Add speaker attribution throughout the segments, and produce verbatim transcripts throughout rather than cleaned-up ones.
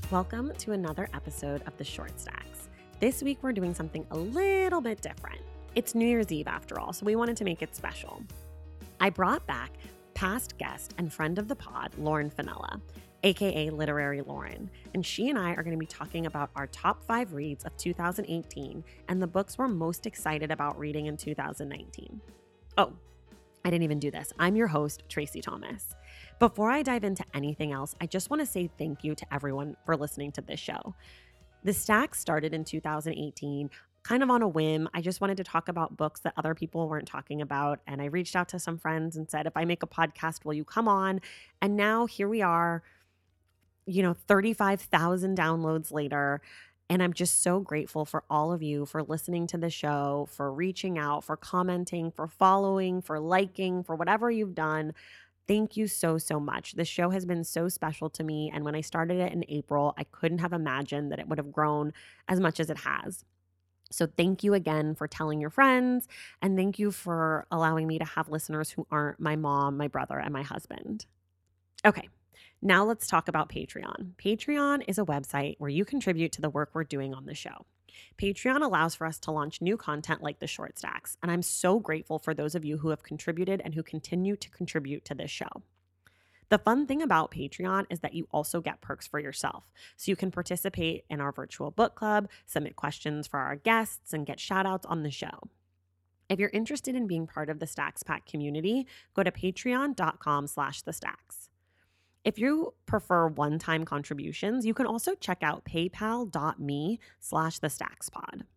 Speaker 1: Welcome to another episode of The Short Stacks. This week we're doing something a little bit different. It's New Year's Eve after all, so we wanted to make it special. I brought back past guest and friend of the pod, Lauren Fenella, aka Literary Lauren, and she and I are going to be talking about our top five reads of two thousand eighteen and the books we're most excited about reading in two thousand nineteen. Oh, I didn't even do this. I'm your host, Tracy Thomas. Before I dive into anything else, I just want to say thank you to everyone for listening to this show. The Stacks started in two thousand eighteen, kind of on a whim. I just wanted to talk about books that other people weren't talking about, and I reached out to some friends and said, if I make a podcast, will you come on? And now here we are, you know, thirty-five thousand downloads later. And I'm just so grateful for all of you for listening to the show, for reaching out, for commenting, for following, for liking, for whatever you've done. Thank you so, so much. This show has been so special to me. And when I started it in April, I couldn't have imagined that it would have grown as much as it has. So thank you again for telling your friends. And thank you for allowing me to have listeners who aren't my mom, my brother, and my husband. Okay. Now let's talk about Patreon. Patreon is a website where you contribute to the work we're doing on the show. Patreon allows for us to launch new content like the Short Stacks, and I'm so grateful for those of you who have contributed and who continue to contribute to this show. The fun thing about Patreon is that you also get perks for yourself, so you can participate in our virtual book club, submit questions for our guests, and get shout outs on the show. If you're interested in being part of the Stacks Pack community, go to patreon.com slash the stacks. If you prefer one-time contributions, you can also check out paypal.me slash the Stacks Pod.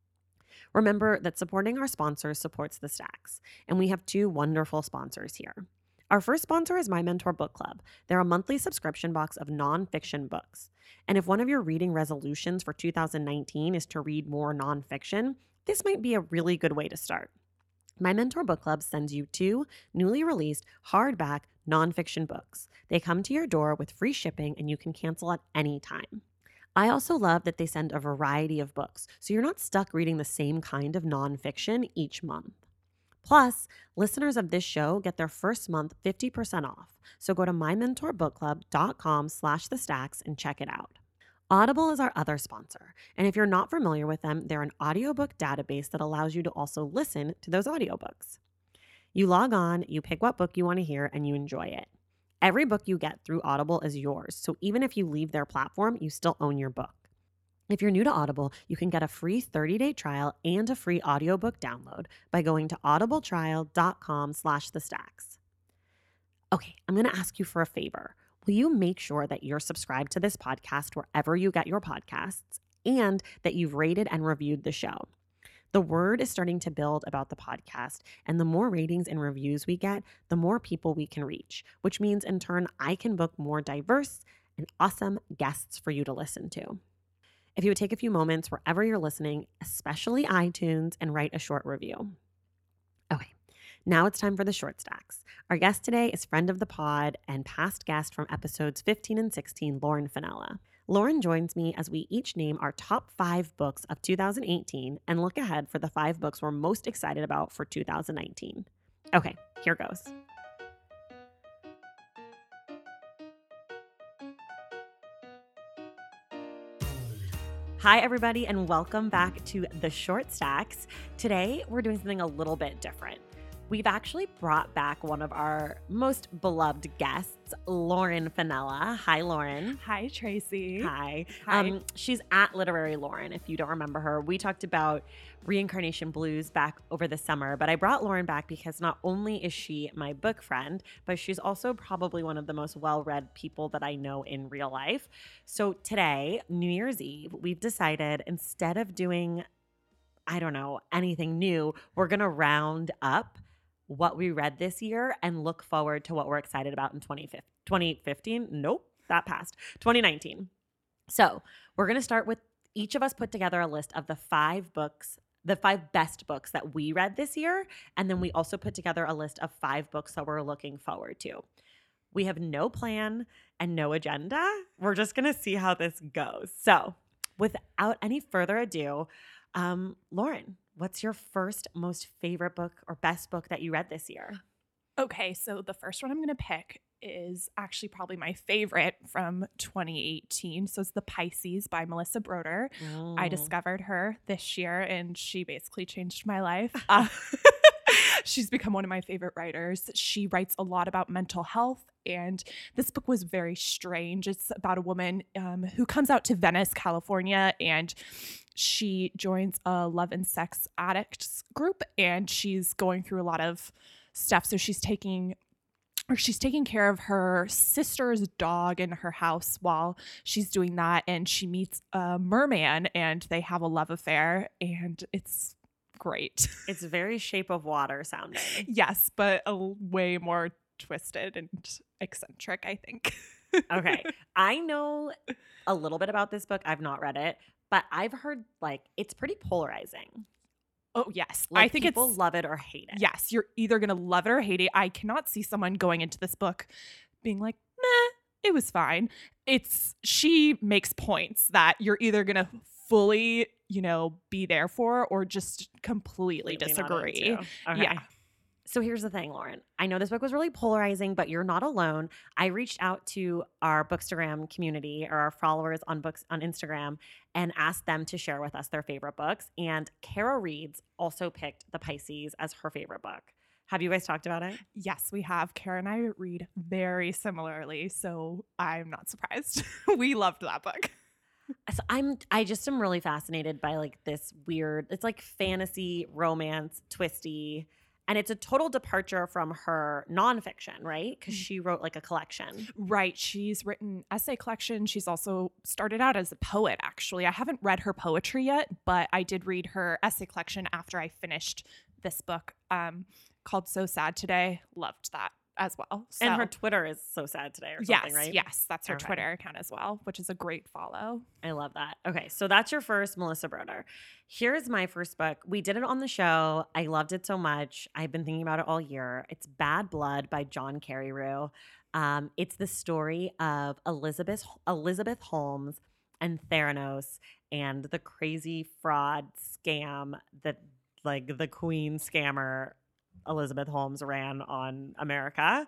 Speaker 1: Remember that supporting our sponsors supports the Stacks, and we have two wonderful sponsors here. Our first sponsor is My Mentor Book Club. They're a monthly subscription box of nonfiction books. And if one of your reading resolutions for two thousand nineteen is to read more nonfiction, this might be a really good way to start. My Mentor Book Club sends you two newly released hardback nonfiction books. They come to your door with free shipping and you can cancel at any time. I also love that they send a variety of books, so you're not stuck reading the same kind of nonfiction each month. Plus, listeners of this show get their first month fifty percent off. So go to mymentorbookclub.com slash the stacks and check it out. Audible is our other sponsor, and if you're not familiar with them, they're an audiobook database that allows you to also listen to those audiobooks. You log on, you pick what book you want to hear, and you enjoy it. Every book you get through Audible is yours, so even if you leave their platform, you still own your book. If you're new to Audible, you can get a free thirty-day trial and a free audiobook download by going to audibletrial.com slash the stacks. Okay, I'm going to ask you for a favor. Will you make sure that you're subscribed to this podcast wherever you get your podcasts and that you've rated and reviewed the show? The word is starting to build about the podcast, and the more ratings and reviews we get, the more people we can reach, which means in turn, I can book more diverse and awesome guests for you to listen to. If you would take a few moments wherever you're listening, especially iTunes, and write a short review. Okay, now it's time for the Short Stacks. Our guest today is friend of the pod and past guest from episodes fifteen and sixteen, Lauren Fenella. Lauren joins me as we each name our top five books of two thousand eighteen and look ahead for the five books we're most excited about for two thousand nineteen. Okay, here goes. Hi, everybody, and welcome back to The Short Stacks. Today, we're doing something a little bit different. We've actually brought back one of our most beloved guests, Lauren Fenella. Hi, Lauren.
Speaker 2: Hi, Tracy.
Speaker 1: Hi.
Speaker 2: Hi.
Speaker 1: Um, she's at Literary Lauren, if you don't remember her. We talked about Reincarnation Blues back over the summer, but I brought Lauren back because not only is she my book friend, but she's also probably one of the most well-read people that I know in real life. So today, New Year's Eve, we've decided instead of doing, I don't know, anything new, we're going to round up what we read this year and look forward to what we're excited about in twenty fifteen. Nope, that passed. twenty nineteen. So we're going to start with each of us put together a list of the five books, the five best books that we read this year. And then we also put together a list of five books that we're looking forward to. We have no plan and no agenda. We're just going to see how this goes. So without any further ado, um, Lauren, what's your first most favorite book or best book that you read this year?
Speaker 2: Okay, so the first one I'm going to pick is actually probably my favorite from twenty eighteen. So it's The Pisces by Melissa Broder.
Speaker 1: Mm.
Speaker 2: I discovered her this year and she basically changed my life. Uh, she's become one of my favorite writers. She writes a lot about mental health, and this book was very strange. It's about a woman um, who comes out to Venice, California, and she joins a love and sex addicts group, and she's going through a lot of stuff. So she's taking or she's taking care of her sister's dog in her house while she's doing that, and she meets a merman and they have a love affair, and it's great.
Speaker 1: It's very Shape of Water sounding.
Speaker 2: Yes, but a l- way more twisted and eccentric, I think.
Speaker 1: Okay. I know a little bit about this book. I've not read it, but I've heard like it's pretty polarizing.
Speaker 2: Oh, yes.
Speaker 1: Like,
Speaker 2: I think
Speaker 1: people
Speaker 2: it's
Speaker 1: love it or hate it.
Speaker 2: Yes, you're either going to love it or hate it. I cannot see someone going into this book being like, meh, it was fine. It's, she makes points that you're either going to fully, you know, be there for or just completely,
Speaker 1: Completely not
Speaker 2: disagree.
Speaker 1: into. Okay.
Speaker 2: Yeah.
Speaker 1: So here's the thing, Lauren. I know this book was really polarizing, but you're not alone. I reached out to our Bookstagram community or our followers on books on Instagram and asked them to share with us their favorite books. And Kara Reeds also picked The Pisces as her favorite book. Have you guys talked about it?
Speaker 2: Yes, we have. Kara and I read very similarly, so I'm not surprised. We loved that book.
Speaker 1: So I'm I just am really fascinated by like this weird, it's like fantasy, romance, twisty. And it's a total departure from her nonfiction, right? Because she wrote like a collection.
Speaker 2: Right. She's written essay collection. She's also started out as a poet, actually. I haven't read her poetry yet, but I did read her essay collection after I finished this book um, called So Sad Today. Loved that as well. So,
Speaker 1: And her Twitter is So Sad Today or
Speaker 2: yes,
Speaker 1: something, right?
Speaker 2: yes. That's her
Speaker 1: Okay.
Speaker 2: Twitter account as well, which is a great follow.
Speaker 1: I love that. Okay, so that's your first, Melissa Broder. Here's my first book. We did it on the show. I loved it so much. I've been thinking about it all year. It's Bad Blood by John Carreyrou. Um, it's the story of Elizabeth Elizabeth Holmes and Theranos and the crazy fraud scam that like the Queen scammer Elizabeth Holmes ran on America.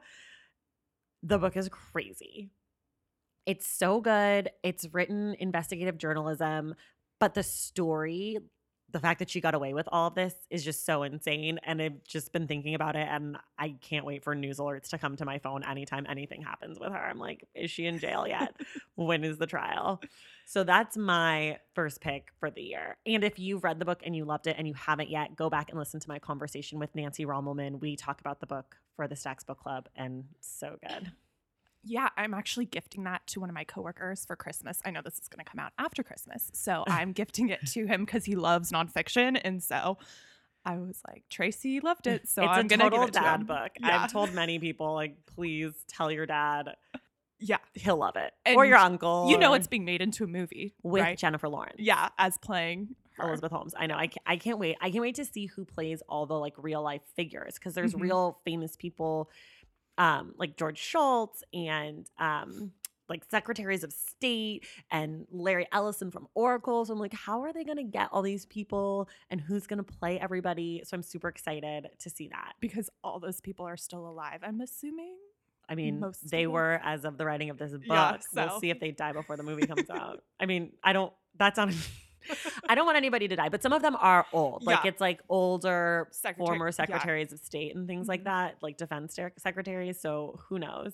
Speaker 1: The book is crazy. It's so good. It's written investigative journalism, but the story, the fact that she got away with all of this is just so insane. And I've just been thinking about it, and I can't wait for news alerts to come to my phone anytime anything happens with her. I'm like, is she in jail yet? When is the trial? So that's my first pick for the year. And if you've read the book and you loved it and you haven't yet, go back and listen to my conversation with Nancy Rommelman. We talk about the book for the Stacks Book Club, and so good.
Speaker 2: Yeah, I'm actually gifting that to one of my coworkers for Christmas. I know this is going to come out after Christmas, so I'm gifting it to him because he loves nonfiction, and so I was like, Tracy loved it, so
Speaker 1: it's
Speaker 2: I'm
Speaker 1: a
Speaker 2: going to give
Speaker 1: total
Speaker 2: it to
Speaker 1: dad
Speaker 2: him.
Speaker 1: book.
Speaker 2: Yeah.
Speaker 1: I've told many people, like, please tell your dad.
Speaker 2: Yeah,
Speaker 1: He'll love it.
Speaker 2: And
Speaker 1: or your uncle.
Speaker 2: you know
Speaker 1: or-
Speaker 2: it's being made into a movie
Speaker 1: with
Speaker 2: right?
Speaker 1: Jennifer Lawrence.
Speaker 2: Yeah, as playing her.
Speaker 1: Elizabeth Holmes. I know. I can't, I can't wait. I can't wait to see who plays all the like real life figures, because there's
Speaker 2: Mhm.
Speaker 1: real famous people um, like George Shultz and um, like secretaries of state and Larry Ellison from Oracle. So I'm like, how are they going to get all these people and who's going to play everybody? So I'm super excited to see that.
Speaker 2: Because all those people are still alive, I'm assuming.
Speaker 1: I mean,
Speaker 2: Most
Speaker 1: they
Speaker 2: of them.
Speaker 1: were as of the writing of this book.
Speaker 2: Yeah,
Speaker 1: We'll
Speaker 2: so.
Speaker 1: see if they die before the movie comes out. I mean, I don't, that's not, I don't want anybody to die, but some of them are old. Like
Speaker 2: Yeah.
Speaker 1: it's like older
Speaker 2: Secretary-
Speaker 1: former
Speaker 2: yeah.
Speaker 1: secretaries of state and things like
Speaker 2: Mhm.
Speaker 1: that, like defense sec- secretaries. So who knows?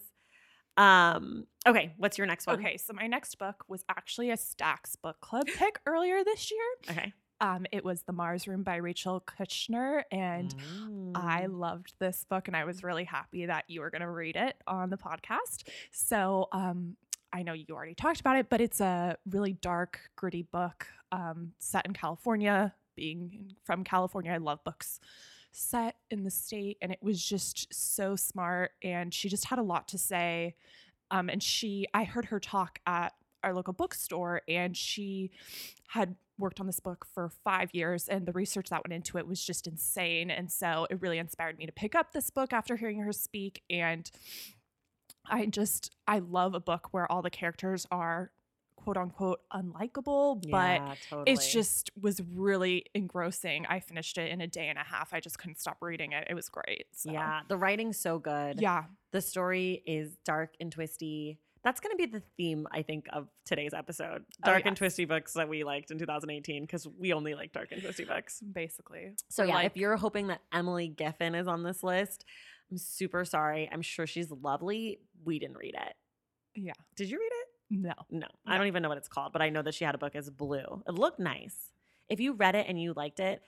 Speaker 1: Um, okay, what's your next one?
Speaker 2: Okay, so my next book was actually a Stacks Book Club pick earlier this year.
Speaker 1: Okay.
Speaker 2: Um, it was The Mars Room by Rachel Kushner, and I
Speaker 1: Mm.
Speaker 2: loved this book, and I was really happy that you were going to read it on the podcast. So um, I know you already talked about it, but it's a really dark, gritty book um, set in California. Being from California, I love books set in the state, and it was just so smart, and she just had a lot to say. Um, and she, I heard her talk at our local bookstore, and she had worked on this book for five years, and the research that went into it was just insane. And so it really inspired me to pick up this book after hearing her speak. And I just, I love a book where all the characters are quote unquote unlikable,
Speaker 1: Yeah,
Speaker 2: but
Speaker 1: totally.
Speaker 2: it's just was really engrossing. I finished it in a day and a half. I just couldn't stop reading it. It was great. So.
Speaker 1: Yeah, the writing's so good.
Speaker 2: Yeah.
Speaker 1: The story is dark and twisty. That's going to be the theme, I think, of today's episode. Dark
Speaker 2: oh,
Speaker 1: and
Speaker 2: yes.
Speaker 1: twisty books that we liked in two thousand eighteen, because we only like dark and twisty books.
Speaker 2: Basically.
Speaker 1: So
Speaker 2: We're
Speaker 1: yeah,
Speaker 2: like,
Speaker 1: if you're hoping that Emily Giffin is on this list, I'm super sorry. I'm sure she's lovely. We didn't read it.
Speaker 2: Yeah.
Speaker 1: Did you read it?
Speaker 2: No.
Speaker 1: No.
Speaker 2: No.
Speaker 1: I don't even know what it's called, but I know that she had a book as Blue. It looked nice. If you read it and you liked it,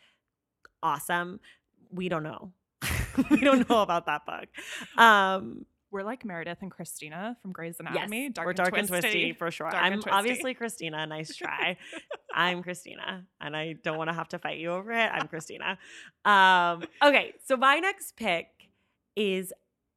Speaker 1: awesome. We don't know. We don't know about that book. Um,
Speaker 2: We're like Meredith and Christina from Grey's Anatomy.
Speaker 1: yes,
Speaker 2: Dark
Speaker 1: we're
Speaker 2: and
Speaker 1: dark
Speaker 2: twisty.
Speaker 1: and twisty for sure.
Speaker 2: Dark
Speaker 1: I'm
Speaker 2: and twisty.
Speaker 1: obviously Christina. Nice try. I'm Christina, and I don't want to have to fight you over it. I'm Christina. Um, okay, so my next pick is,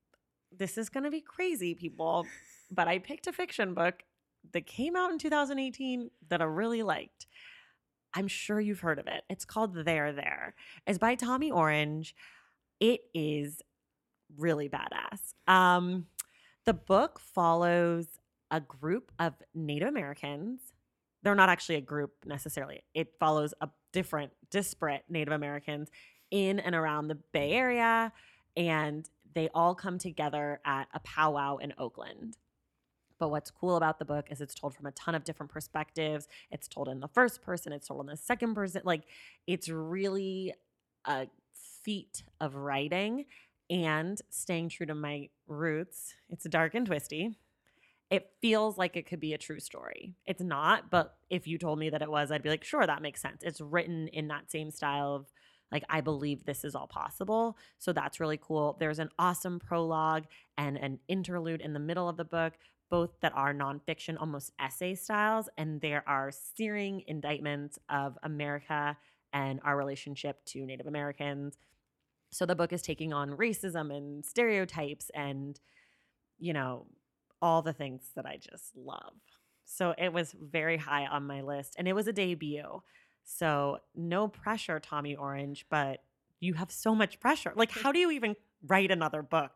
Speaker 1: this is going to be crazy, people, but I picked a fiction book that came out in two thousand eighteen that I really liked. I'm sure you've heard of it. It's called There There. It's by Tommy Orange. It is really badass. Um, the book follows a group of Native Americans. They're not actually a group necessarily. It follows a different, disparate Native Americans in and around the Bay Area, and they all come together at a powwow in Oakland. But what's cool about the book is it's told from a ton of different perspectives. It's told in the first person. It's told in the second person. Like, it's really a feat of writing and staying true to my roots. It's dark and twisty. It feels like it could be a true story. It's not, but if you told me that it was, I'd be like, sure, that makes sense. It's written in that same style of, like, I believe this is all possible. So that's really cool. There's an awesome prologue and an interlude in the middle of the book, both that are nonfiction, almost essay styles, and there are searing indictments of America and our relationship to Native Americans. So the book is taking on racism and stereotypes and, you know, all the things that I just love. So it was very high on my list, and it was a debut. So no pressure, Tommy Orange, but you have so much pressure. Like, how do you even write another book?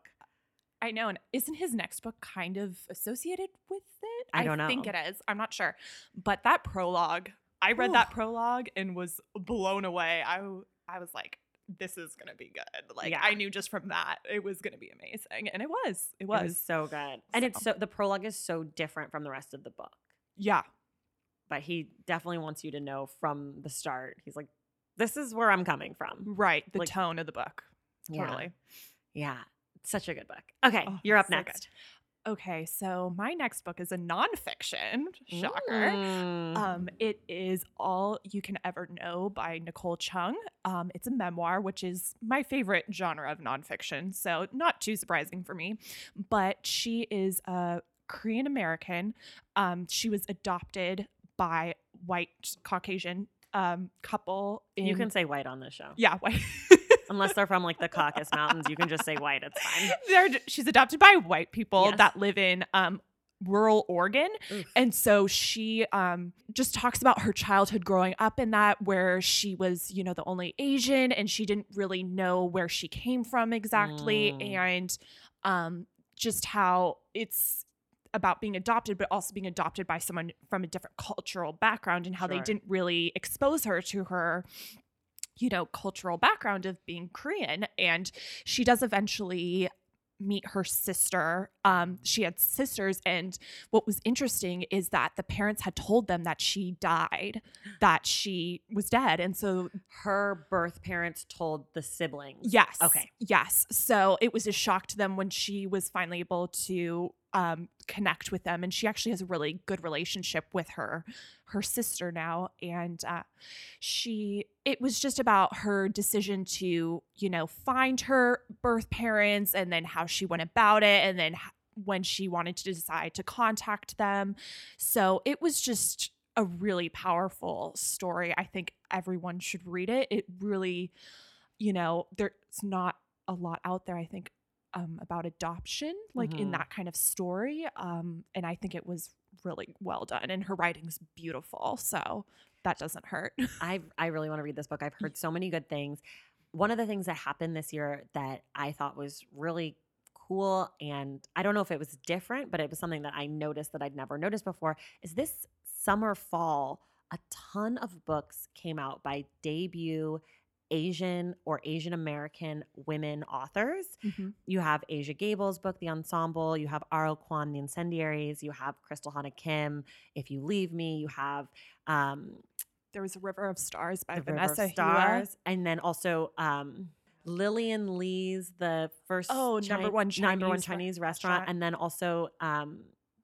Speaker 2: I know. And isn't his next book kind of associated with it?
Speaker 1: I don't know.
Speaker 2: I think it is. I'm not sure. But that prologue, I read
Speaker 1: Ooh.
Speaker 2: that prologue and was blown away. I, I was like, this is going to be good. Like,
Speaker 1: Yeah.
Speaker 2: I knew just from that it was going to be amazing. And it was. It was.
Speaker 1: It was so good. And it's so, the prologue is so different from the rest of the book.
Speaker 2: Yeah.
Speaker 1: But he definitely wants you to know from the start. He's like, this is where I'm coming from.
Speaker 2: Right. The
Speaker 1: Like,
Speaker 2: tone of the book.
Speaker 1: Yeah.
Speaker 2: Totally.
Speaker 1: Yeah. Such a good book. Okay.
Speaker 2: Oh,
Speaker 1: You're up
Speaker 2: so
Speaker 1: next.
Speaker 2: Okay. So my next book is a nonfiction. Shocker.
Speaker 1: Mm.
Speaker 2: Um, it is All You Can Ever Know by Nicole Chung. Um, it's a memoir, which is my favorite genre of nonfiction. So not too surprising for me. But she is a Korean American. Um, she was adopted by white Caucasian um, couple. In,
Speaker 1: You can say white on this show.
Speaker 2: yeah, white.
Speaker 1: Unless they're from like the Caucasus Mountains, you can just say white. It's fine.
Speaker 2: They're, she's adopted by white people
Speaker 1: Yes.
Speaker 2: that live in um, rural Oregon.
Speaker 1: Oof.
Speaker 2: And so she um, just talks about her childhood growing up in that, where she was, you know, the only Asian and she didn't really know where she came from exactly.
Speaker 1: Mm.
Speaker 2: And um, just how it's about being adopted, but also being adopted by someone from a different cultural background, and how
Speaker 1: Sure.
Speaker 2: they didn't really expose her to her, you know, cultural background of being Korean. And she does eventually meet her sister. Um, she had sisters. And what was interesting is that the parents had told them that she died, that she was dead. And so
Speaker 1: Her birth parents told the siblings.
Speaker 2: yes.
Speaker 1: Okay.
Speaker 2: Yes. So it was a shock to them when she was finally able to um, connect with them. And she actually has a really good relationship with her, her sister now. And uh, she, it was just about her decision to, you know, find her birth parents, and then how she went about it, and then h- when she wanted to decide to contact them. So it was just a really powerful story. I think everyone should read it. It really, you know, there's not a lot out there, I think, um, about adoption, like
Speaker 1: Mhm.
Speaker 2: in that kind of story. Um, and I think it was really well done, and her writing's beautiful. So that doesn't hurt.
Speaker 1: I I really want to read this book. I've heard so many good things. One of the things that happened this year that I thought was really cool, and I don't know if it was different, but it was something that I noticed that I'd never noticed before, is this summer, fall, a ton of books came out by debut Asian or Asian American women authors.
Speaker 2: Mm-hmm.
Speaker 1: You have Asia Gable's book, The Ensemble. You have Aro Kwan, The Incendiaries. You have Crystal Hana Kim, If You Leave Me. You have um,
Speaker 2: There was a River of Stars by
Speaker 1: The
Speaker 2: Vanessa
Speaker 1: River of Stars. And then also um, Lillian Lee's The First
Speaker 2: Oh,
Speaker 1: Chi-
Speaker 2: number one Chinese,
Speaker 1: number one Chinese restaurant.
Speaker 2: restaurant.
Speaker 1: And then also, um,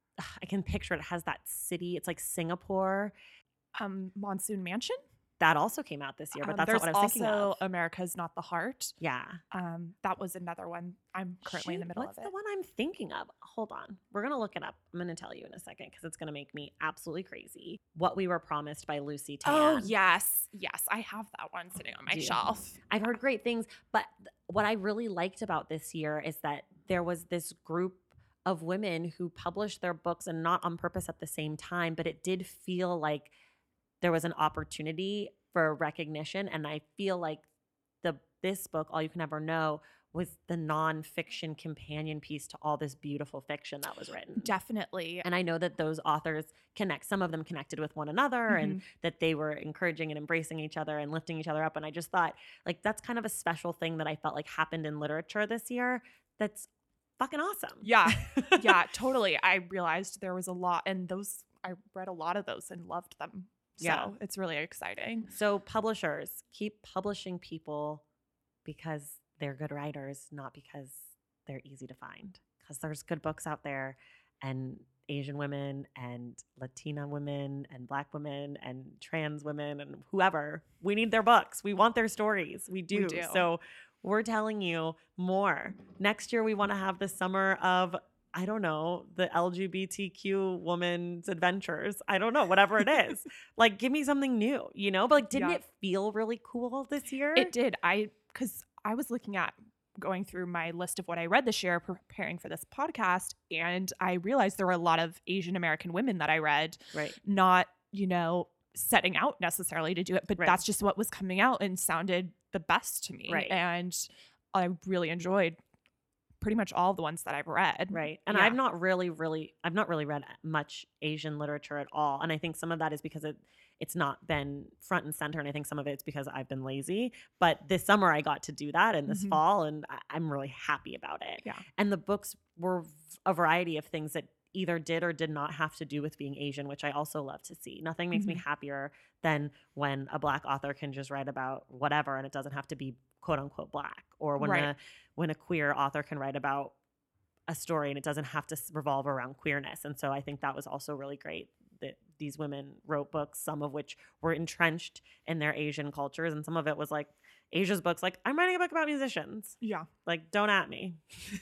Speaker 1: I can picture it. It has that city. It's like Singapore.
Speaker 2: Um, Monsoon Mansion.
Speaker 1: That also came out this year, but
Speaker 2: Um,
Speaker 1: that's
Speaker 2: there's
Speaker 1: not what I was thinking
Speaker 2: also
Speaker 1: of.
Speaker 2: America's Not the Heart.
Speaker 1: Yeah.
Speaker 2: Um, that was another one. I'm currently in the
Speaker 1: Shoot,
Speaker 2: middle
Speaker 1: what's
Speaker 2: of it.
Speaker 1: the one I'm thinking of? Hold on. We're going to look it up. I'm going to tell you in a second because it's going to make me absolutely crazy. What We Were Promised by Lucy Tan.
Speaker 2: Oh, yes. Yes. I have that one sitting on my
Speaker 1: Do you?
Speaker 2: shelf.
Speaker 1: I've heard great things, but th- what I really liked about this year is that there was this group of women who published their books, and not on purpose at the same time, but it did feel like there was an opportunity for recognition. And I feel like the this book, All You Can Ever Know, was the nonfiction companion piece to all this beautiful fiction that was written.
Speaker 2: Definitely.
Speaker 1: And I know that those authors connect, some of them connected with one another,
Speaker 2: Mm-hmm.
Speaker 1: and that they were encouraging and embracing each other and lifting each other up. And I just thought, like, that's kind of a special thing that I felt like happened in literature this year. That's fucking awesome.
Speaker 2: Yeah. Yeah, totally. I realized there was a lot, and those, I read a lot of those and loved them. So
Speaker 1: Yeah.
Speaker 2: it's really exciting.
Speaker 1: So publishers, keep publishing people because they're good writers, not because they're easy to find. Because there's good books out there, and Asian women and Latina women and Black women and trans women and whoever, we need their books. We want their stories. We do.
Speaker 2: We do.
Speaker 1: So we're telling you more. Next year, we want to have the summer of, I don't know, the L G B T Q woman's adventures. I don't know, whatever it is. Like, give me something new, you know? But like, didn't
Speaker 2: Yeah.
Speaker 1: it feel really cool this year?
Speaker 2: It did. I, because I was looking at going through my list of what I read this year preparing for this podcast, and I realized there were a lot of Asian American women that I read,
Speaker 1: Right.
Speaker 2: not, you know, setting out necessarily to do it, but
Speaker 1: Right.
Speaker 2: that's just what was coming out and sounded the best to me.
Speaker 1: Right.
Speaker 2: And I really enjoyed pretty much all the ones that I've read.
Speaker 1: Right. And
Speaker 2: Yeah.
Speaker 1: I've not really, really, I've not really read much Asian literature at all. And I think some of that is because it, it's not been front and center. And I think some of it's because I've been lazy. But this summer I got to do that, and this
Speaker 2: Mhm.
Speaker 1: fall, and I- I'm really happy about it.
Speaker 2: Yeah.
Speaker 1: And the books were v- a variety of things that either did or did not have to do with being Asian, which I also love to see. Nothing makes me
Speaker 2: Mhm.
Speaker 1: happier than when a Black author can just write about whatever and it doesn't have to be quote unquote Black, or when
Speaker 2: Right.
Speaker 1: a when a queer author can write about a story and it doesn't have to s- revolve around queerness. And so I think that was also really great that these women wrote books, some of which were entrenched in their Asian cultures, and some of it was like Asia's books, like, I'm writing a book about musicians.
Speaker 2: Yeah.
Speaker 1: Like, don't at me.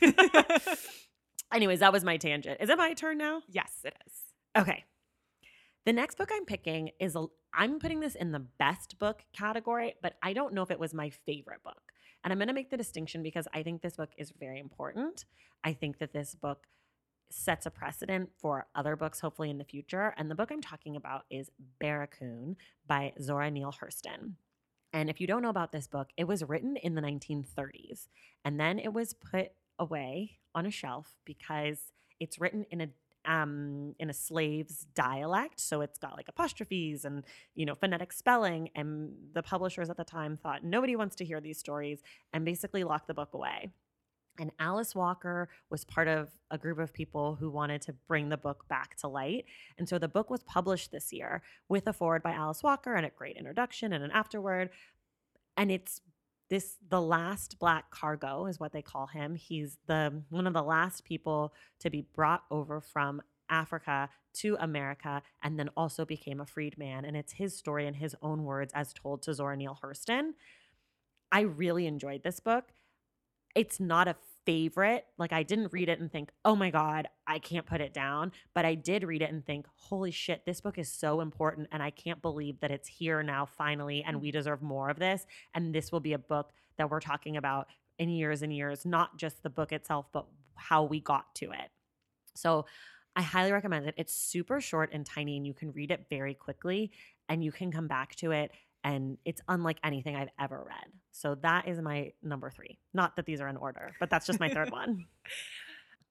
Speaker 1: Anyways, that was my tangent. Is it my turn now?
Speaker 2: Yes, it is.
Speaker 1: Okay. The next book I'm picking is, a, I'm putting this in the best book category, but I don't know if it was my favorite book. And I'm going to make the distinction because I think this book is very important. I think that this book sets a precedent for other books, hopefully in the future. And the book I'm talking about is Barracoon by Zora Neale Hurston. And if you don't know about this book, it was written in the nineteen thirties. And then it was put away on a shelf because it's written in a um in a slave's dialect, so it's got like apostrophes and, you know, phonetic spelling, and the publishers at the time thought nobody wants to hear these stories and basically locked the book away. And Alice Walker was part of a group of people who wanted to bring the book back to light. And so the book was published this year with a foreword by Alice Walker and a great introduction and an afterword. And it's this, the last Black cargo is what they call him. He's the one of the last people to be brought over from Africa to America, and then also became a freedman. And it's his story in his own words as told to Zora Neale Hurston. I really enjoyed this book. It's not a favorite. Like, I didn't read it and think, oh my God, I can't put it down. But I did read it and think, holy shit, this book is so important. And I can't believe that it's here now finally. And we deserve more of this. And this will be a book that we're talking about in years and years, not just the book itself, but how we got to it. So I highly recommend it. It's super short and tiny, and you can read it very quickly and you can come back to it. And it's unlike anything I've ever read. So that is my number three. Not that these are in order, but that's just my third one.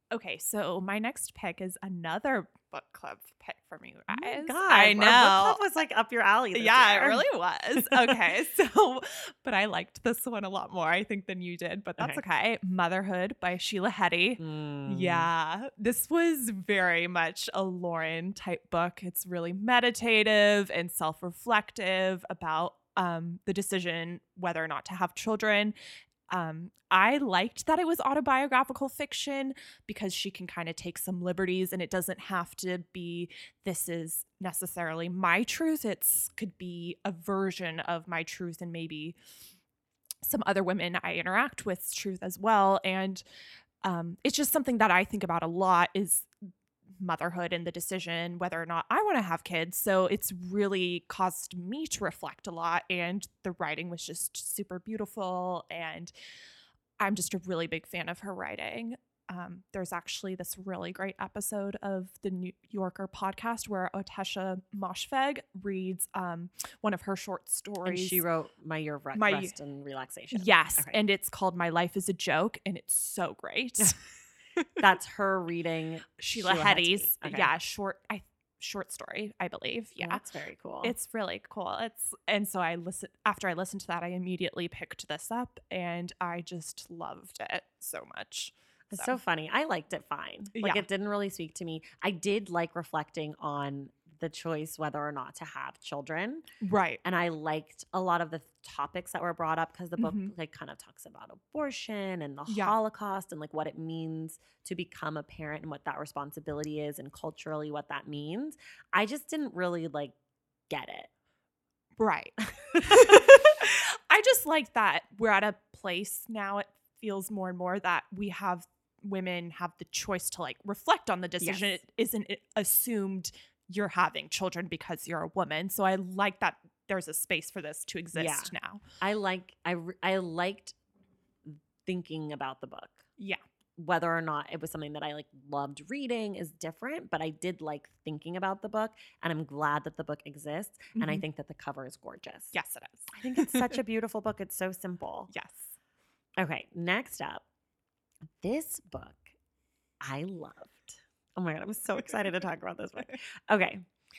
Speaker 2: Okay, so my next pick is another book club pick from you
Speaker 1: Oh my
Speaker 2: guys.
Speaker 1: God,
Speaker 2: I
Speaker 1: our
Speaker 2: know.
Speaker 1: book club was like up your alley this
Speaker 2: Yeah,
Speaker 1: year.
Speaker 2: it really was. Okay, so, but I liked this one a lot more, I think, than you did, but that's
Speaker 1: Okay.
Speaker 2: okay. Motherhood by Sheila Heti.
Speaker 1: Mm.
Speaker 2: Yeah, this was very much a Lauren type book. It's really meditative and self-reflective about um, the decision whether or not to have children. Um, I liked that it was autobiographical fiction because she can kind of take some liberties and it doesn't have to be this is necessarily my truth. It's could be a version of my truth and maybe some other women I interact with's truth as well. And um, it's just something that I think about a lot is motherhood and the decision whether or not I want to have kids. So it's really caused me to reflect a lot. And the writing was just super beautiful. And I'm just a really big fan of her writing. Um, there's actually this really great episode of the New Yorker podcast where Otesha Moshfegh reads um, one of her short stories.
Speaker 1: And she wrote My Year of Re-
Speaker 2: My-
Speaker 1: Rest and Relaxation.
Speaker 2: Yes.
Speaker 1: Okay.
Speaker 2: And it's called My Life is a Joke. And it's so great.
Speaker 1: That's her reading
Speaker 2: Sheila,
Speaker 1: Sheila
Speaker 2: Heti's,
Speaker 1: Heti. Okay.
Speaker 2: yeah, short, I short story, I believe. Yeah,
Speaker 1: Oh, that's very cool.
Speaker 2: it's really cool. It's and so I listened after I listened to that, I immediately picked this up, and I just loved it so much.
Speaker 1: It's so funny. I liked it fine. Like
Speaker 2: Yeah.
Speaker 1: it didn't really speak to me. I did like reflecting on the choice whether or not to have children.
Speaker 2: Right.
Speaker 1: And I liked a lot of the topics that were brought up because the book
Speaker 2: Mhm.
Speaker 1: like kind of talks about abortion and the
Speaker 2: Yeah.
Speaker 1: Holocaust and like what it means to become a parent and what that responsibility is and culturally what that means. I just didn't really like get it.
Speaker 2: Right. I just like that we're at a place now, it feels more and more that we have women have the choice to like reflect on the decision.
Speaker 1: Yes.
Speaker 2: It isn't it assumed you're having children because you're a woman. So I like that there's a space for this to exist now.
Speaker 1: I like I re- I liked thinking about the book.
Speaker 2: Yeah.
Speaker 1: Whether or not it was something that I like loved reading is different, but I did like thinking about the book and I'm glad that the book exists and I
Speaker 2: Mhm.
Speaker 1: think that the cover is gorgeous.
Speaker 2: Yes, it is.
Speaker 1: I think it's such a beautiful book. It's so simple.
Speaker 2: Yes.
Speaker 1: Okay, next up. This book I loved. Oh my God, I'm so excited to talk about this book. Okay.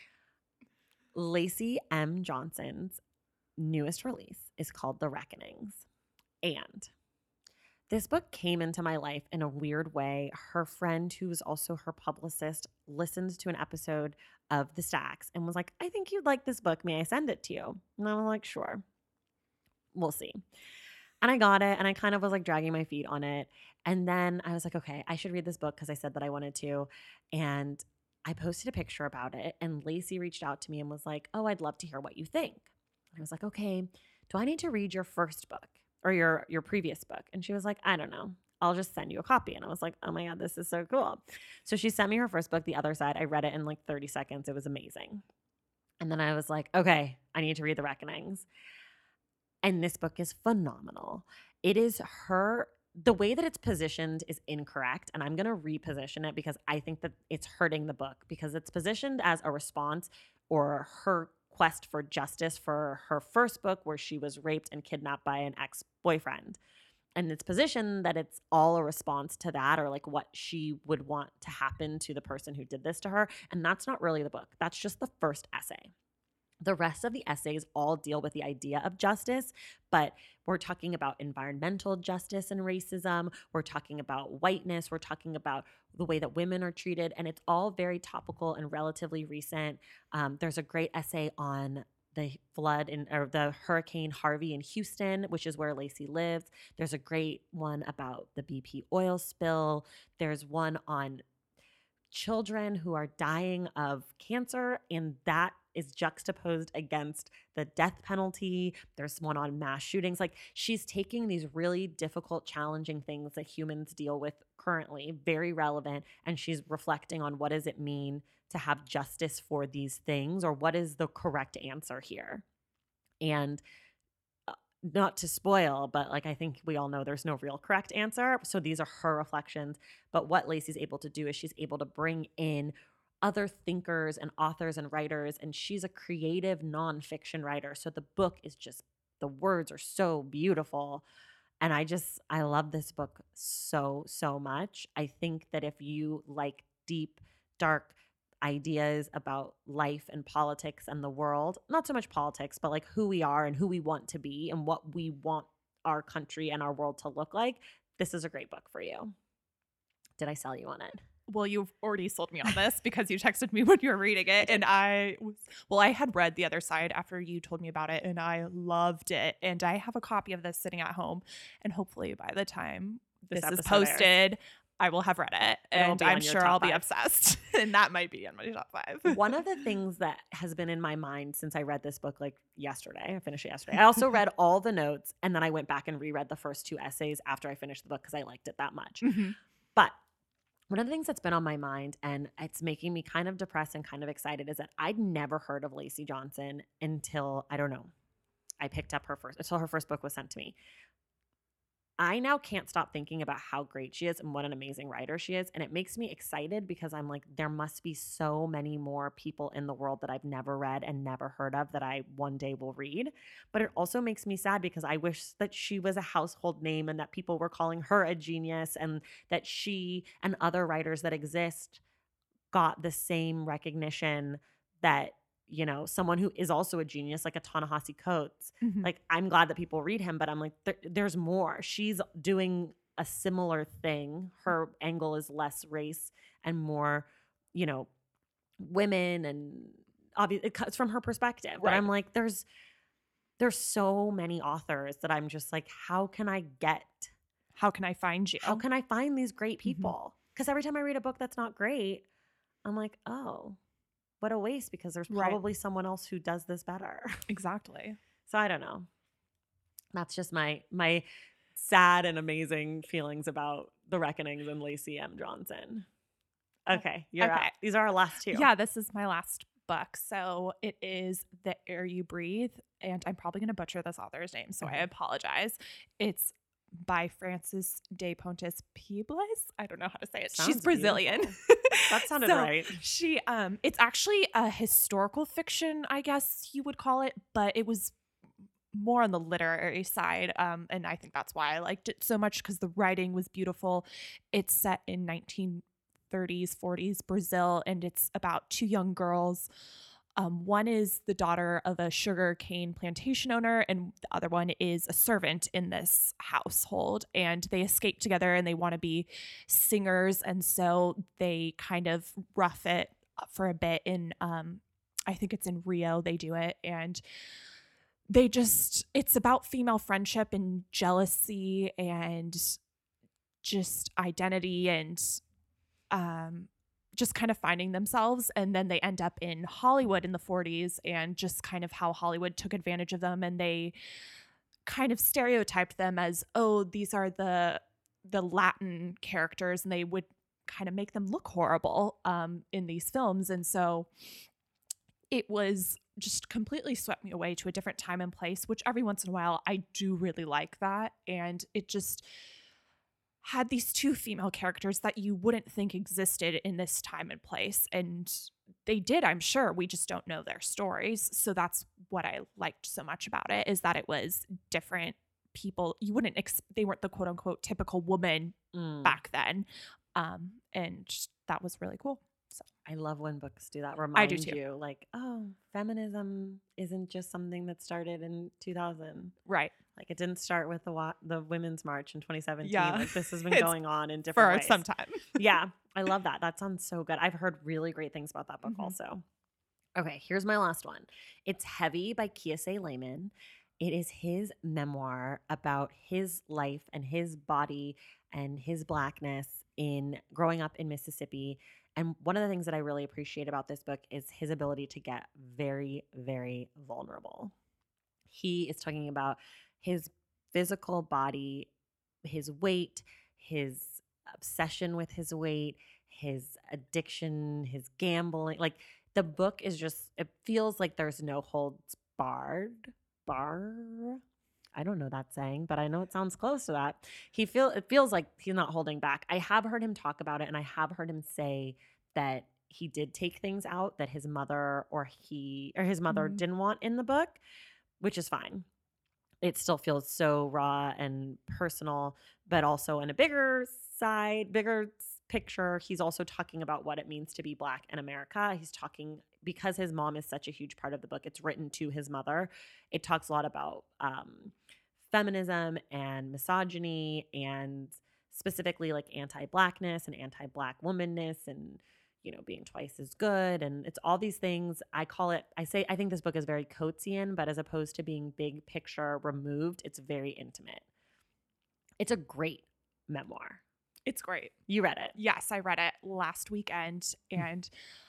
Speaker 1: Lacey M. Johnson's newest release is called The Reckonings. And this book came into my life in a weird way. Her friend, who was also her publicist, listened to an episode of The Stacks and was like, I think you'd like this book. May I send it to you? And I was like, sure. We'll see. And I got it and I kind of was like dragging my feet on it. And then I was like, okay, I should read this book because I said that I wanted to. And I posted a picture about it and Lacey reached out to me and was like, oh, I'd love to hear what you think. And I was like, okay, do I need to read your first book or your your previous book? And she was like, I don't know. I'll just send you a copy. And I was like, oh my God, this is so cool. So she sent me her first book, The Other Side. I read it in like thirty seconds. It was amazing. And then I was like, okay, I need to read The Reckonings. And this book is phenomenal. It is her, the way that it's positioned is incorrect. And I'm going to reposition it because I think that it's hurting the book because it's positioned as a response or her quest for justice for her first book where she was raped and kidnapped by an ex-boyfriend. And it's positioned that it's all a response to that or like what she would want to happen to the person who did this to her. And that's not really the book. That's just the first essay. The rest of the essays all deal with the idea of justice, but we're talking about environmental justice and racism. We're talking about whiteness. We're talking about the way that women are treated, and it's all very topical and relatively recent. Um, there's a great essay on the flood in or the Hurricane Harvey in Houston, which is where Lacey lives. There's a great one about the B P oil spill. There's one on children who are dying of cancer, and that is juxtaposed against the death penalty. There's one on mass shootings. Like she's taking these really difficult, challenging things that humans deal with currently, very relevant, and she's reflecting on what does it mean to have justice for these things or what is the correct answer here. And uh, not to spoil, but like I think we all know there's no real correct answer. So these are her reflections. But what Lacey's able to do is she's able to bring in other thinkers and authors and writers, and she's a creative nonfiction writer. So the book is just, the words are so beautiful. And I just, I love this book so, so much. I think that if you like deep, dark ideas about life and politics and the world, not so much politics, but like who we are and who we want to be and what we want our country and our world to look like, this is a great book for you. Did I sell you on it?
Speaker 2: Well, you've already sold me on this because you texted me when you were reading it. And I was, well, I had read The Other Side after you told me about it and I loved it. And I have a copy of this sitting at home. And hopefully by the time this, this is posted, airs. I will have read it. And I'm sure I'll five. be obsessed. And that might be in my top five.
Speaker 1: One of the things that has been in my mind since I read this book like yesterday, I finished it yesterday. I also read all the notes and then I went back and reread the first two essays after I finished the book because I liked it that much. Mm-hmm. But one of the things that's been on my mind and it's making me kind of depressed and kind of excited is that I'd never heard of Lacey Johnson until, I don't know, I picked up her first, until her first book was sent to me. I now can't stop thinking about how great she is and what an amazing writer she is. And it makes me excited because I'm like, there must be so many more people in the world that I've never read and never heard of that I one day will read. But it also makes me sad because I wish that she was a household name and that people were calling her a genius and that she and other writers that exist got the same recognition that, you know, someone who is also a genius, like a Ta-Nehisi Coates. Mm-hmm. Like, I'm glad that people read him, but I'm like, there, there's more. She's doing a similar thing. Her angle is less race and more, you know, women, and obviously it cuts from her perspective. Right. But I'm like, there's, there's so many authors that I'm just like, how can I get?
Speaker 2: How can I find you?
Speaker 1: How can I find these great people? Because mm-hmm. every time I read a book that's not great, I'm like, oh, what a waste, because there's probably right. someone else who does this better.
Speaker 2: Exactly.
Speaker 1: So I don't know. That's just my my sad and amazing feelings about The Reckonings and Lacey M. Johnson. Okay, you're okay. Up. These are our last two.
Speaker 2: Yeah, this is my last book. So it is The Air You Breathe, and I'm probably going to butcher this author's name, so okay. I apologize. It's by Frances de Pontes Peebles. I don't know how to say it. Sounds She's Brazilian.
Speaker 1: That sounded
Speaker 2: so
Speaker 1: right.
Speaker 2: She, um, it's actually a historical fiction, I guess you would call it, but it was more on the literary side. Um, and I think that's why I liked it so much, because the writing was beautiful. It's set in nineteen thirties, forties Brazil, and it's about two young girls. Um, one is the daughter of a sugar cane plantation owner, and the other one is a servant in this household. And they escape together and they want to be singers. And so they kind of rough it for a bit in, um, I think it's in Rio, they do it. And they just, it's about female friendship and jealousy and just identity and, um, just kind of finding themselves. And then they end up in Hollywood in the forties, and just kind of how Hollywood took advantage of them. And they kind of stereotyped them as, oh, these are the the Latin characters, and they would kind of make them look horrible um, in these films. And so it was just completely swept me away to a different time and place, which every once in a while I do really like that. And it just had these two female characters that you wouldn't think existed in this time and place. And they did, I'm sure. We just don't know their stories. So that's what I liked so much about it, is that it was different people. You wouldn't, ex- they weren't the quote unquote typical woman mm. back then. Um, and just, that was really cool. So
Speaker 1: I love when books do that. Remind I do too. you like, oh, feminism isn't just something that started in two thousand.
Speaker 2: Right.
Speaker 1: Like, it didn't start with the wa- the Women's March in twenty seventeen.
Speaker 2: Yeah.
Speaker 1: Like, this has been going on in different
Speaker 2: for
Speaker 1: ways.
Speaker 2: some time.
Speaker 1: Yeah. I love that. That sounds so good. I've heard really great things about that book mm-hmm. also. Okay, here's my last one. It's Heavy by Kiese Layman. It is his memoir about his life and his body and his Blackness in growing up in Mississippi. And one of the things that I really appreciate about this book is his ability to get very, very vulnerable. He is talking about his physical body, his weight, his obsession with his weight, his addiction, his gambling. Like, the book is just, it feels like there's no holds barred. Bar? I don't know that saying, but I know it sounds close to that. He feel it feels like he's not holding back. I have heard him talk about it, and I have heard him say that he did take things out that his mother or he or his mother mm-hmm. didn't want in the book, which is fine. it still feels so raw and personal, but also in a bigger side, bigger picture, he's also talking about what it means to be Black in America. He's talking, because his mom is such a huge part of the book, it's written to his mother. It talks a lot about um, feminism and misogyny, and specifically like anti-Blackness and anti-Black womanness, and you know, being twice as good. And it's all these things. I call it, I say, I think this book is very Coatsian, but as opposed to being big picture removed, it's very intimate. It's a great memoir.
Speaker 2: It's great.
Speaker 1: You read it?
Speaker 2: Yes, I read it last weekend, and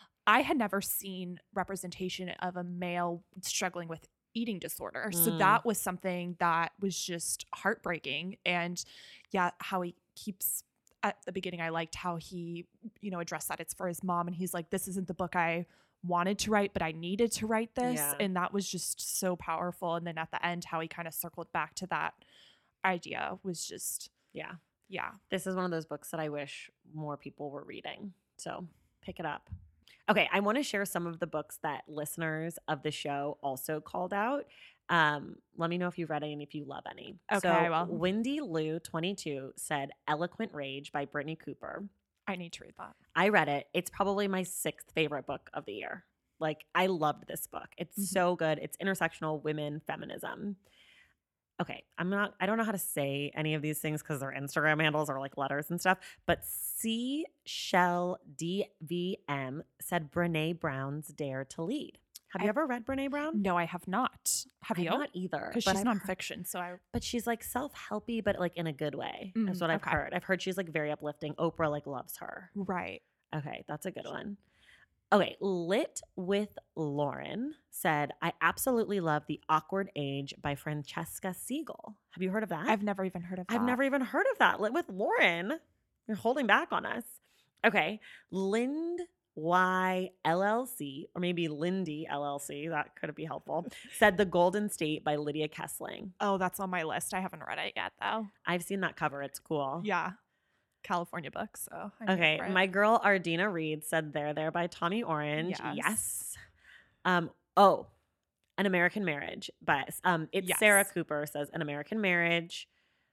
Speaker 2: I had never seen representation of a male struggling with eating disorder.
Speaker 1: Mm.
Speaker 2: So that was something that was just heartbreaking. And yeah, how he keeps, at the beginning, I liked how he, you know, addressed that it's for his mom. And he's like, this isn't the book I wanted to write, but I needed to write this.
Speaker 1: Yeah.
Speaker 2: And that was just so powerful. And then at the end, how he kind of circled back to that idea was just,
Speaker 1: Yeah.
Speaker 2: yeah.
Speaker 1: This is one of those books that I wish more people were reading. So pick it up. Okay, I want to share some of the books that listeners of the show also called out. Um, let me know if you've read any and if you love any.
Speaker 2: Okay,
Speaker 1: so
Speaker 2: I will.
Speaker 1: Wendy Lou, twenty-two, said Eloquent Rage by Brittany Cooper.
Speaker 2: I need to read that.
Speaker 1: I read it. It's probably my sixth favorite book of the year. Like, I loved this book. It's
Speaker 2: Mhm.
Speaker 1: so good. It's intersectional women feminism. Okay, I'm not, I don't know how to say any of these things because their Instagram handles are like letters and stuff, but C Shell D V M said Brene Brown's Dare to Lead. Have you
Speaker 2: I-
Speaker 1: ever read Brene Brown?
Speaker 2: No, I have not. Have
Speaker 1: I've
Speaker 2: you?
Speaker 1: not either.
Speaker 2: Because
Speaker 1: but
Speaker 2: she's
Speaker 1: I've heard-
Speaker 2: nonfiction. So I,
Speaker 1: But she's like self-helpy, but like in a good way.
Speaker 2: Mm,
Speaker 1: That's what I've
Speaker 2: okay.
Speaker 1: heard. I've heard she's like very uplifting. Oprah like loves her.
Speaker 2: right.
Speaker 1: Okay, that's a good one. Okay, Lit with Lauren said, I absolutely love The Awkward Age by Francesca Siegel. Have you heard of that?
Speaker 2: I've never even heard of that.
Speaker 1: I've never even heard of that. Lit with Lauren. You're holding back on us. Okay, Lind Y L L C, or maybe Lindy L L C, that could be helpful, said The Golden State by Lydia Kessling.
Speaker 2: Oh, that's on my list. I haven't read it yet, though.
Speaker 1: I've seen that cover. It's cool.
Speaker 2: Yeah. California book. So I'm here
Speaker 1: Okay,
Speaker 2: for it.
Speaker 1: my girl Ardina Reed said There There by Tommy Orange.
Speaker 2: Yes.
Speaker 1: Yes. Um, oh, An American Marriage. But um, it's
Speaker 2: Yes.
Speaker 1: Sarah Cooper says An American Marriage.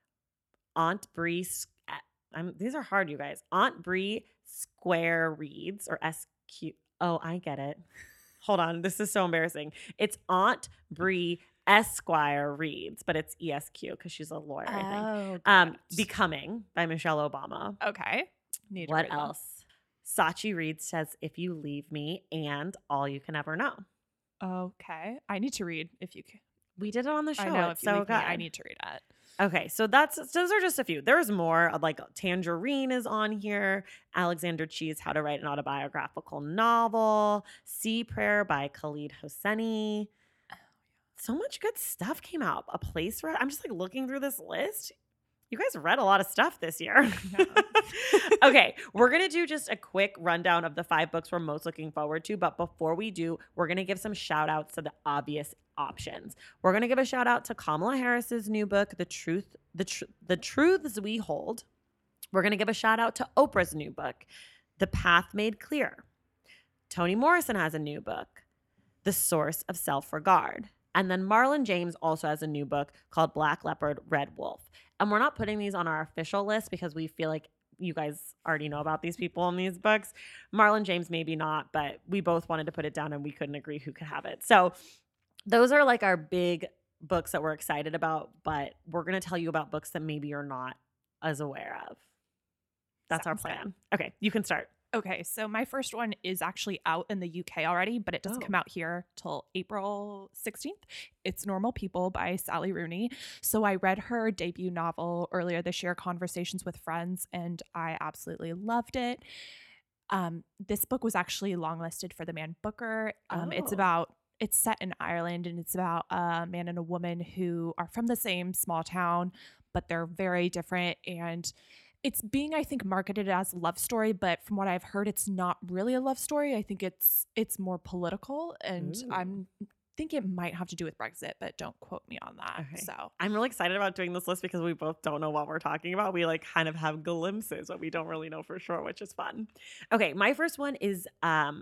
Speaker 1: Aunt Bree, S- uh, I'm, these are hard, you guys. Aunt Bree Square Reads, or S Q. Oh, I get it. Hold on, this is so embarrassing. It's Aunt Bree Esquire Reads, but it's E S Q because she's a lawyer, I think.
Speaker 2: Oh,
Speaker 1: Um,
Speaker 2: got it.
Speaker 1: Becoming by Michelle Obama.
Speaker 2: okay. Need to
Speaker 1: What
Speaker 2: read that.
Speaker 1: else? Sachi Reed says If You Leave Me and All You Can Ever Know.
Speaker 2: Okay. I need to read if you can.
Speaker 1: We did it on the show.
Speaker 2: I know.
Speaker 1: It's
Speaker 2: If you
Speaker 1: so
Speaker 2: leave
Speaker 1: good.
Speaker 2: me, I need to read it.
Speaker 1: Okay, so that's those are just a few. There's more. Like Tangerine is on here. Alexander Chee's How to Write an Autobiographical Novel. Sea Prayer by Khalid Hosseini. So much good stuff came out. A Place Where I'm just like looking through this list. You guys read a lot of stuff this year. Okay, we're going to do just a quick rundown of the five books we're most looking forward to. But before we do, we're going to give some shout outs to the obvious options. We're going to give a shout out to Kamala Harris's new book, The Truth, The, Tr- the Truths We Hold. We're going to give a shout out to Oprah's new book, The Path Made Clear. Toni Morrison has a new book, The Source of Self-Regard. And then Marlon James also has a new book called Black Leopard, Red Wolf. And we're not putting these on our official list because we feel like you guys already know about these people in these books. Marlon James, maybe not, but we both wanted to put it down and we couldn't agree who could have it. So those are like our big books that we're excited about, but we're going to tell you about books that maybe you're not as aware of. That's
Speaker 2: Sounds
Speaker 1: our
Speaker 2: good.
Speaker 1: plan. Okay, you can start.
Speaker 2: Okay, so my first one is actually out in the U K already, but it doesn't
Speaker 1: Oh.
Speaker 2: come out here till April sixteenth. It's Normal People by Sally Rooney. So I read her debut novel earlier this year, Conversations with Friends, and I absolutely loved it. Um, this book was actually longlisted for the Man Booker. Um, It's
Speaker 1: Oh.
Speaker 2: about it's set in Ireland, and it's about a man and a woman who are from the same small town, but they're very different. And it's being, I think, marketed as a love story, but from what I've heard, it's not really a love story. I think it's it's more political, and
Speaker 1: Ooh.
Speaker 2: I'm think it might have to do with Brexit, but don't quote me on that.
Speaker 1: Okay.
Speaker 2: So
Speaker 1: I'm really excited about doing this list because we both don't know what we're talking about. We like kind of have glimpses, but we don't really know for sure, which is fun. Okay, my first one is um,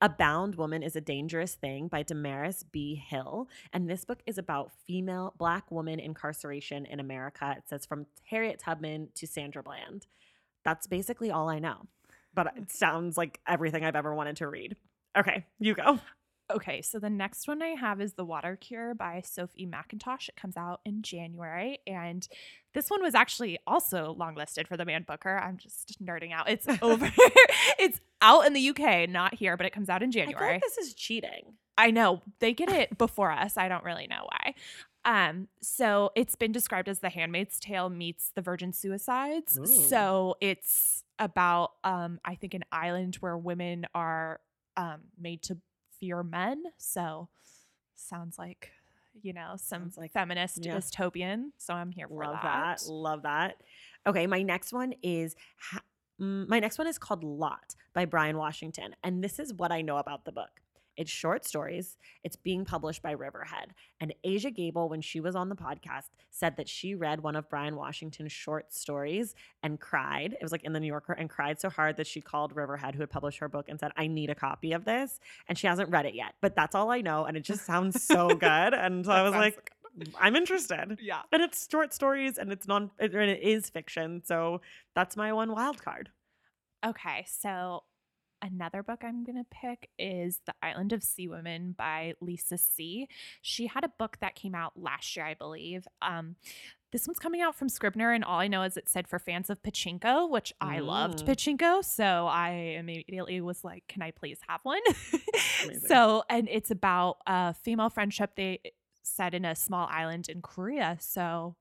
Speaker 1: A Bound Woman is a Dangerous Thing by Damaris B. Hill. And this book is about female Black woman incarceration in America. It says from Harriet Tubman to Sandra Bland. That's basically all I know. But it sounds like everything I've ever wanted to read. Okay, you go.
Speaker 2: Okay, so the next one I have is The Water Cure by Sophie McIntosh. It comes out in January. And this one was actually also longlisted for the Man Booker. I'm just nerding out. It's over. It's out in the U K, not here, but it comes out in January.
Speaker 1: I feel like this is cheating.
Speaker 2: I know. They get it before us. I don't really know why. Um, so it's been described as The Handmaid's Tale meets The Virgin Suicides.
Speaker 1: Ooh.
Speaker 2: So it's about, um, I think, an island where women are um, made to fear men. So sounds like, you know, some
Speaker 1: Sounds like-
Speaker 2: feminist
Speaker 1: yeah.
Speaker 2: dystopian. So I'm here for
Speaker 1: Love
Speaker 2: that.
Speaker 1: that. Love that. Okay, my next one is ha- mm, my next one is called Lot by Brian Washington, and this is what I know about the book. It's short stories. It's being published by Riverhead. And Asia Gable, when she was on the podcast, said that she read one of Brian Washington's short stories and cried. It was like in the New Yorker, and cried so hard that she called Riverhead, who had published her book, and said, I need a copy of this. And she hasn't read it yet, but that's all I know. And it just sounds so good. And so
Speaker 2: That
Speaker 1: I was
Speaker 2: sounds
Speaker 1: like, I'm interested.
Speaker 2: Yeah.
Speaker 1: And it's short stories and it's non and it is fiction. So that's my one wild card.
Speaker 2: Okay, so another book I'm going to pick is The Island of Sea Women by Lisa See. She had a book that came out last year, I believe. Um, this one's coming out from Scribner, and all I know is it said for fans of pachinko, which I loved
Speaker 1: Mm.
Speaker 2: pachinko. So I immediately was like, can I please have one?
Speaker 1: Amazing.
Speaker 2: So, and it's about a female friendship they set in a small island in Korea. So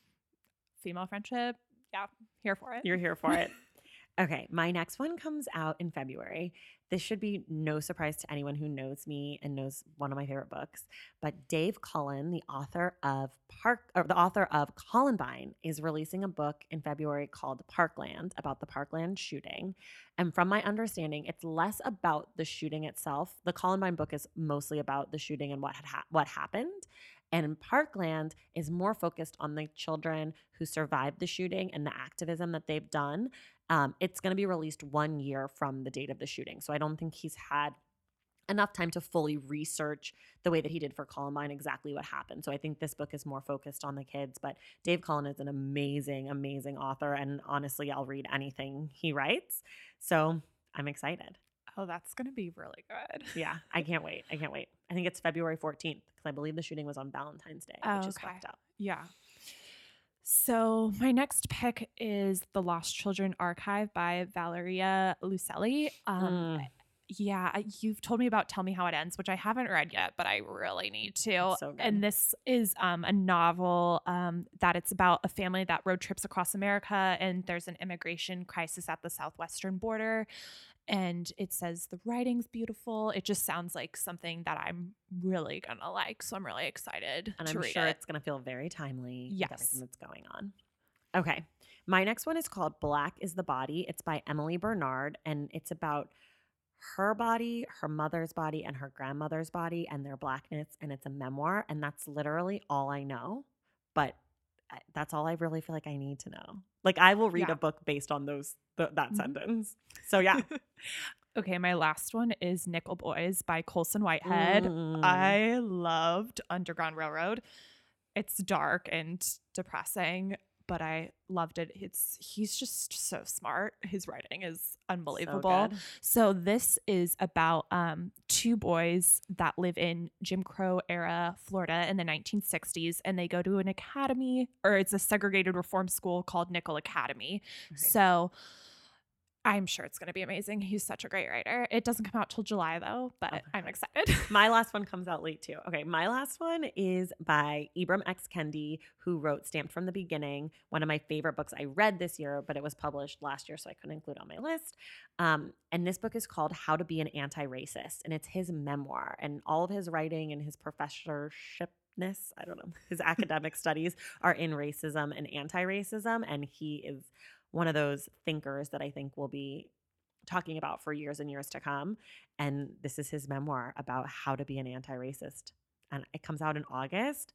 Speaker 2: female friendship, yeah, here for it.
Speaker 1: You're here for it. Okay, my next one comes out in February. This should be no surprise to anyone who knows me and knows one of my favorite books. But Dave Cullen, the author of Park, or the author of Columbine, is releasing a book in February called Parkland about the Parkland shooting. And from my understanding, it's less about the shooting itself. The Columbine book is mostly about the shooting and what had ha- what happened. And Parkland is more focused on the children who survived the shooting and the activism that they've done. Um, it's going to be released one year from the date of the shooting. So I don't think he's had enough time to fully research the way that he did for Columbine exactly what happened. So I think this book is more focused on the kids. But Dave Cullen is an amazing, amazing author. And honestly, I'll read anything he writes. So I'm excited.
Speaker 2: Oh, that's going to be really good.
Speaker 1: Yeah, I can't wait. I can't wait. I think it's February fourteenth because I believe the shooting was on Valentine's Day,
Speaker 2: Oh,
Speaker 1: which is
Speaker 2: okay.
Speaker 1: fucked up.
Speaker 2: Yeah. So my next pick is The Lost Children Archive by Valeria Lucelli. Um,
Speaker 1: Mm.
Speaker 2: Yeah, I- you've told me about Tell Me How It Ends, which I haven't read yet, but I really need to.
Speaker 1: It's so good.
Speaker 2: And this is um, a novel um, that it's about a family that road trips across America, and there's an immigration crisis at the southwestern border. And it says the writing's beautiful. It just sounds like something that I'm really gonna like. So I'm really excited
Speaker 1: And
Speaker 2: to
Speaker 1: I'm
Speaker 2: read
Speaker 1: sure
Speaker 2: it.
Speaker 1: it's going to feel very timely
Speaker 2: Yes.
Speaker 1: with everything that's going on. Okay. My next one is called Black is the Body. It's by Emily Bernard, and it's about her body, her mother's body, and her grandmother's body and their blackness. And it's a memoir. And that's literally all I know. But I- that's all I really feel like I need to know. Like, I will read
Speaker 2: Yeah.
Speaker 1: a book based on those th- that
Speaker 2: Mhm.
Speaker 1: sentence. So, yeah.
Speaker 2: Okay, my last one is Nickel Boys by Colson Whitehead.
Speaker 1: Mm.
Speaker 2: I loved Underground Railroad. It's dark and depressing, but I loved it. It's he's just so smart. His writing is unbelievable.
Speaker 1: good.
Speaker 2: So this is about um, two boys that live in Jim Crow era Florida in the nineteen sixties, and they go to an academy, or it's a segregated reform school called Nickel Academy.
Speaker 1: Okay.
Speaker 2: So I'm sure it's going to be amazing. He's such a great writer. It doesn't come out till July though, but
Speaker 1: Okay.
Speaker 2: I'm excited.
Speaker 1: My last one comes out late too. Okay, my last one is by Ibram X. Kendi, who wrote Stamped from the Beginning, one of my favorite books I read this year, but it was published last year, so I couldn't include it on my list. Um, and this book is called How to Be an Anti-Racist, and it's his memoir, and all of his writing and his professorship I don't know, his academic studies are in racism and anti-racism, and he is one of those thinkers that I think will be talking about for years and years to come. And this is his memoir about how to be an anti-racist. And it comes out in August.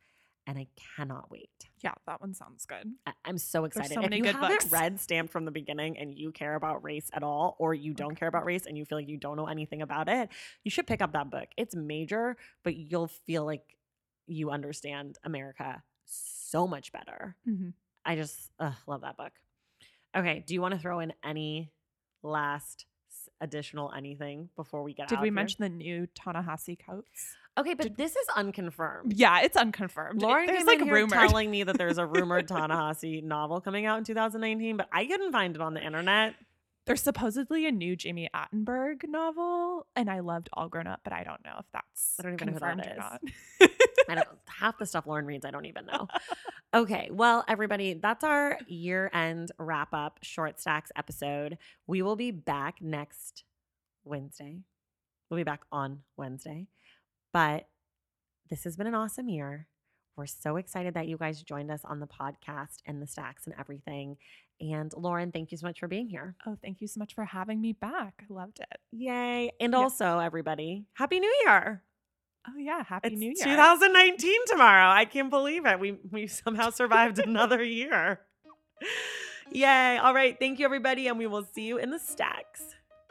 Speaker 1: and I cannot wait.
Speaker 2: Yeah, that one sounds good.
Speaker 1: I- I'm so excited.
Speaker 2: so
Speaker 1: If
Speaker 2: many
Speaker 1: you
Speaker 2: good
Speaker 1: haven't
Speaker 2: books.
Speaker 1: read Stamped from the beginning and you care about race at all, or you don't
Speaker 2: Okay.
Speaker 1: care about race and you feel like you don't know anything about it, you should pick up that book. It's major, but you'll feel like you understand America so much better.
Speaker 2: Mm-hmm.
Speaker 1: I just ugh, love that book. Okay, do you want to throw in any last s- additional anything before we get
Speaker 2: Did
Speaker 1: out
Speaker 2: we
Speaker 1: here?
Speaker 2: mention the new Ta-Nehisi Coates?
Speaker 1: Okay, but
Speaker 2: did-
Speaker 1: this is unconfirmed.
Speaker 2: Yeah, it's unconfirmed.
Speaker 1: Lauren
Speaker 2: There's
Speaker 1: came
Speaker 2: like
Speaker 1: in here
Speaker 2: rumored.
Speaker 1: telling me that there's a rumored Ta-Nehisi novel coming out in two thousand nineteen, but I couldn't find it on the internet.
Speaker 2: There's supposedly a new Jamie Attenberg novel, and I loved All Grown Up, but I don't know if that's
Speaker 1: I don't even know who that
Speaker 2: confirmed or
Speaker 1: is.
Speaker 2: not.
Speaker 1: I don't half the stuff Lauren reads, I don't even know. Okay, well, everybody, that's our year-end wrap-up Short Stacks episode. We will be back next Wednesday. We'll be back on Wednesday. But this has been an awesome year. We're so excited that you guys joined us on the podcast and the stacks and everything. And Lauren, thank you so much for being here.
Speaker 2: Oh, thank you so much for having me back. I loved it.
Speaker 1: Yay. And
Speaker 2: Yeah.
Speaker 1: also, everybody, Happy New Year.
Speaker 2: Oh yeah, happy
Speaker 1: It's
Speaker 2: New Year.
Speaker 1: two thousand nineteen tomorrow. I can't believe it. We we somehow survived another year. Yay. All right. Thank you, everybody. And we will see you in the stacks.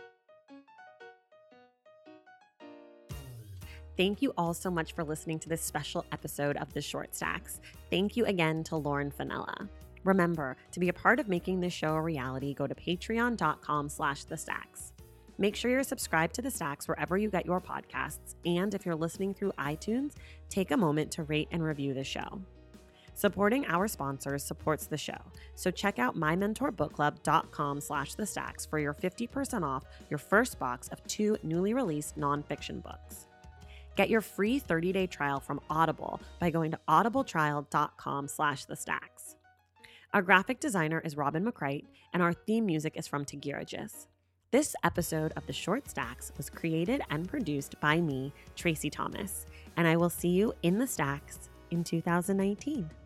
Speaker 1: Thank you all so much for listening to this special episode of the Short Stacks. Thank you again to Lauren Fenella. Remember, to be a part of making this show a reality, go to patreon.com slash the stacks. Make sure you're subscribed to the Stacks wherever you get your podcasts. And if you're listening through iTunes, take a moment to rate and review the show. Supporting our sponsors supports the show. So check out mymentorbookclub.com slash the stacks for your fifty percent off your first box of two newly released nonfiction books. Get your free thirty-day trial from Audible by going to audibletrial.com slash the stacks. Our graphic designer is Robin McCrite, and our theme music is from Tegirigis. This episode of The Short Stacks was created and produced by me, Tracy Thomas, and I will see you in the stacks in two thousand nineteen.